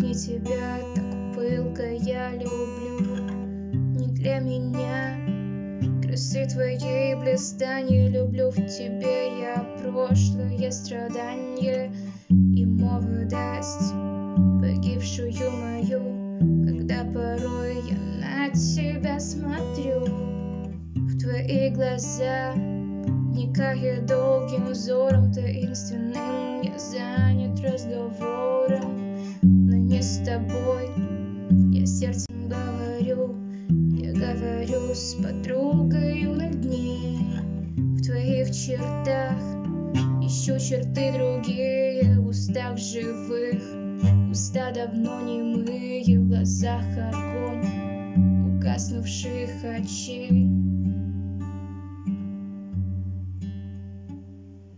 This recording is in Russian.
не тебя так пылко я люблю. Не для меня красы твоей блистания, люблю в тебе я прошлое страдание и молодость погибшую мою, когда порой я на тебя смотрю. В твои глаза вникая долгим взором таинственным, я занят разговором, но не с тобой. Я сердцем говорю, я говорю с подругою над ней. В твоих чертах ищу черты другие, в устах живых, уста давно немые, в глазах огонь угаснувших очей.